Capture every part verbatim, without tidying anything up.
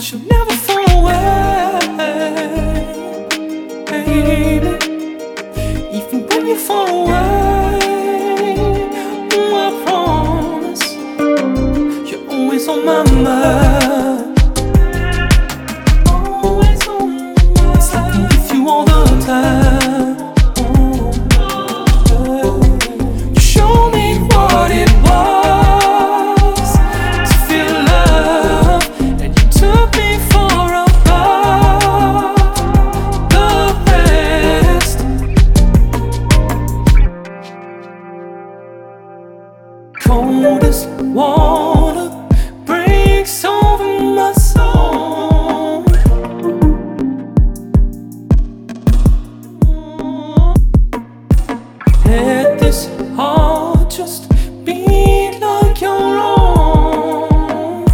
Because you'll never fall away, baby. Even when you fall away, oh, I promise you're always on my mind. Always on my mind. It's like I'm with you all the time. You show me what it was to feel love, and you took me far above the rest. Cold as water breaks over my soul. Let this heart just beat like your own.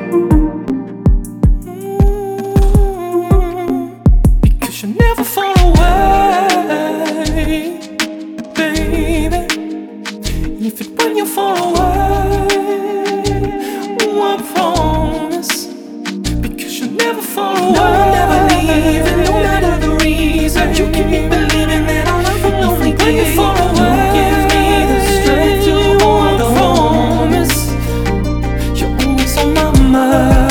Mm. Because you never fall away, baby. Even when you fall away, oh, I promise. Because you never fall away. No, I'll never leave, and no matter the reason, you keep me believing that I'll never know. Even when you fall away, give me the strength to hold on. I promise you're always on my mind.